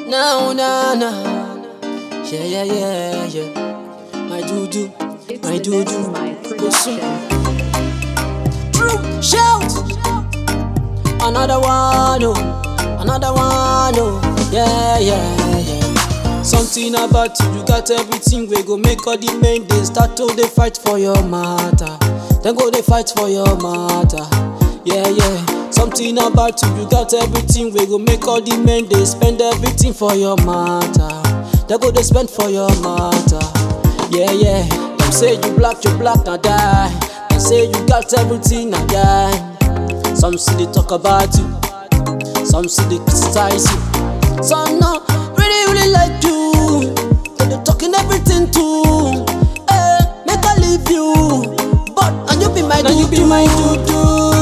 No, no, no. Yeah, yeah, yeah, yeah. My doo-doo, my doo-doo. Go soon. True, shout. Another one, oh. Another one, oh. Yeah, yeah, yeah. Something about you got everything. We go make all the men they start to they fight for your matter. Then go they fight for your matter. Yeah, yeah. Something about you got everything. We go make all the men they spend everything for your matter. They go they spend for your matter. Yeah, yeah. Them say you black, now die. They say you got everything, now die. Some see they talk about you, some see they criticize you. Some no really like you, they talking everything too. Make I leave you, but and you be my doo-doo. You be my doo-doo.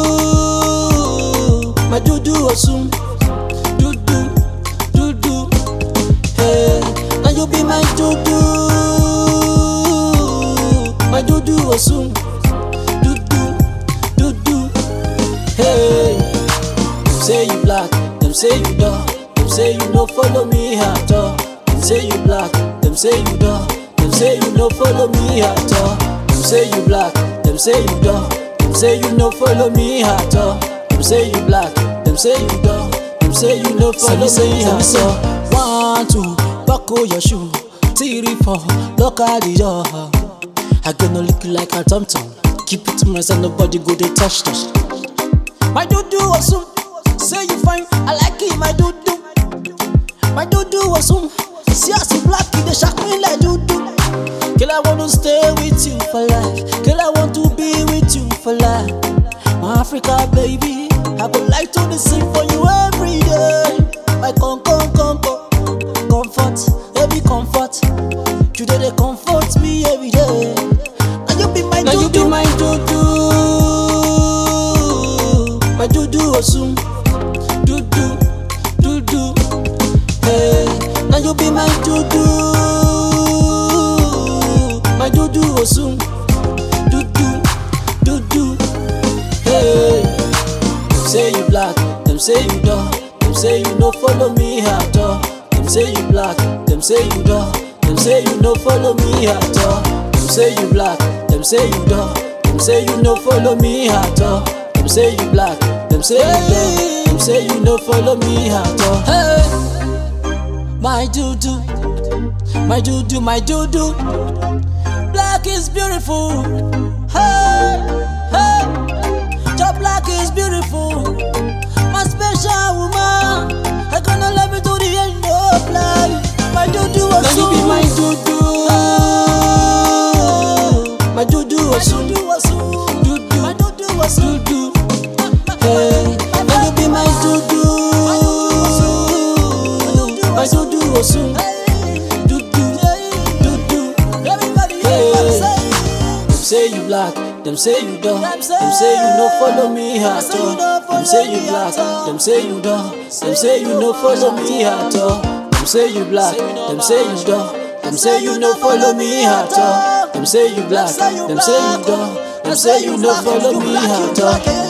My doo-doo assume, doo-doo, doo-doo. Hey, now you be my doo-doo. My doo-doo assume, doo-doo, doo-doo. Hey, them say you black, them say you dark, them say you no follow me at all. Them say you black, them say you dark, them say you no follow me at all. Them say you black, them say you dark, them say you no follow me at all. Them say you black, them say you dark, them say you no follow me at all. 1, 2, buckle your shoe. 3, 4, look at the door. I gonna look like a tom-tom. Keep it to myself, nobody go they touch. My doo-doo assume, say you fine, I like it, my doo-doo. My doo-doo assume, see us in black, they shock me like doo-doo. Girl, I want to stay with you for life. Girl, I want to be with you for life. My Africa baby, I would like to sing for you every day. My comfort, every comfort. You did they comfort me every day. Now you be my doo-doo. Now you be my doo-doo. My doo-doo assume, doo-doo, doo-doo. Hey, now you be my doo-doo. My doo-doo assume, doo-doo, doo-doo. Hey, them say you black, them say you dark, them say you no follow me at all. Them say you black, them say you dark, them say you no follow me at all. Them say you black, them say you dark, them say you no follow me at all. Them say you black, them say you dark, them say you no follow me at all. Hey, my doo-doo, my doo-doo, my doo-doo. Black is beautiful. Hey, hey, your black is beautiful. My special woman, I gonna love you to the end of life. My doo-doo was so. Now you be my doo-doo. My doo-doo was so. Doo-doo, my doo-doo was doo-doo. Hey, now you be my doo-doo. My doo-doo was so. Say you black, them say you dark, them say you no follow me at all. Them say you black, them say you dark, them say you no follow me at all. Them say you black, them say you dark, them say you no follow me at all. Them say you black, them say you dark, them say you no follow me at all.